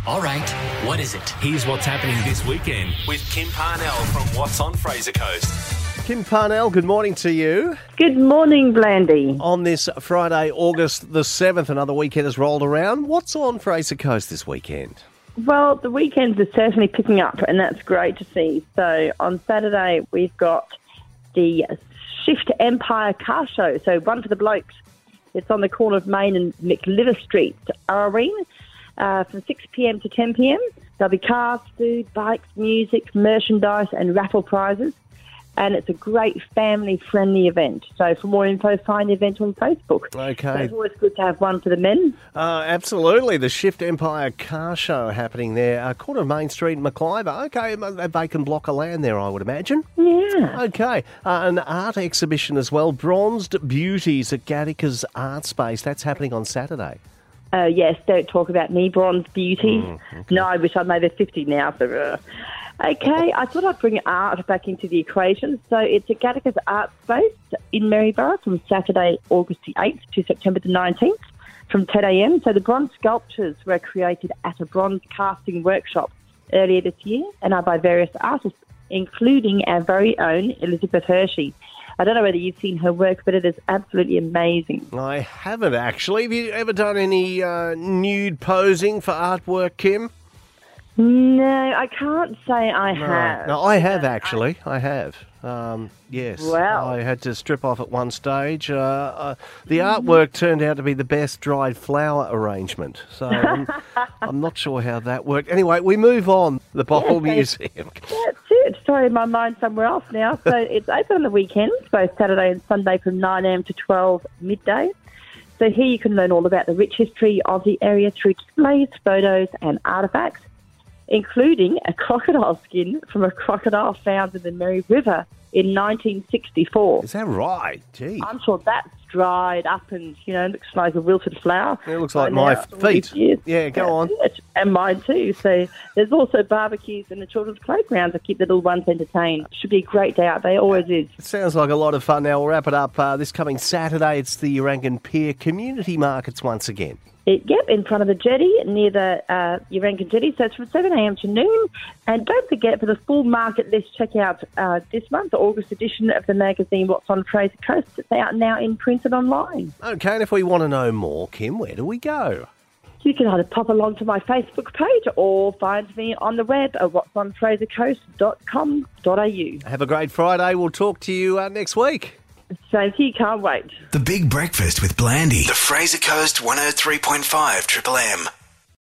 All right, what is it? Here's what's happening this weekend with Kim Parnell from What's on Fraser Coast. Kim Parnell, good morning to you. Good morning, Blandy. On this Friday, August the 7th, another weekend has rolled around. What's on Fraser Coast this weekend? Well, the weekends are certainly picking up, and that's great to see. So on Saturday, we've got the Shift Empire Car Show, so one for the blokes. It's on the corner of Main and McLiver Street, Irene, from 6 p.m. to 10 p.m. There'll be cars, food, bikes, music, merchandise and raffle prizes. And it's a great family-friendly event. So for more info, find the event on Facebook. Okay. So it's always good to have one for the men. Absolutely. The Shift Empire Car Show happening there. Corner of Main Street, Macliver. Okay, a vacant block of land there, I would imagine. Yeah. Okay. An art exhibition as well. Bronzed Beauties at Gattaca's Art Space. That's happening on Saturday. Yes, don't talk about me, Bronze Beauty. Okay. No, I wish I'm over 50 now. So, okay, I thought I'd bring art back into the equation. So it's at Gattaca's Art Space in Maryborough from Saturday, August the 8th to September the 19th from 10 a.m. So the bronze sculptures were created at a bronze casting workshop earlier this year and are by various artists, including our very own Elizabeth Hershey. I don't know whether you've seen her work, but it is absolutely amazing. I haven't, actually. Have you ever done any nude posing for artwork, Kim? No, I can't say I have. No, I have, actually. I have. Yes. Wow. I had to strip off at one stage. The artwork turned out to be the best dried flower arrangement. So I'm not sure how that worked. Anyway, we move on. The Bottle Museum. That's it. Sorry, my mind's somewhere else now. So it's open on the weekends, both Saturday and Sunday from 9 a.m. to 12 midday. So here you can learn all about the rich history of the area through displays, photos and artefacts, including a crocodile skin from a crocodile found in the Mary River in 1964. Is that right? Gee. I'm sure that's dried up and, looks like a wilted flower. It looks like Right my now, after all feet. these years. Yeah, go on. And mine too. So there's also barbecues in the children's playground to keep the little ones entertained. Should be a great day out there. Always is. It sounds like a lot of fun. Now, we'll wrap it up this coming Saturday. It's the Urangan Pier Community Markets once again. Yep, in front of the jetty, near the Urangan jetty. So it's from 7 a.m. to noon. And don't forget, for the full market list, check out this month, the August edition of the magazine What's on Fraser Coast. It's out now in print and online. Okay, and if we want to know more, Kim, where do we go? You can either pop along to my Facebook page or find me on the web at whatsonfrasercoast.com.au. Have a great Friday. We'll talk to you next week. Same to you, can't wait. The Big Breakfast with Blandy. The Fraser Coast 103.5 Triple M.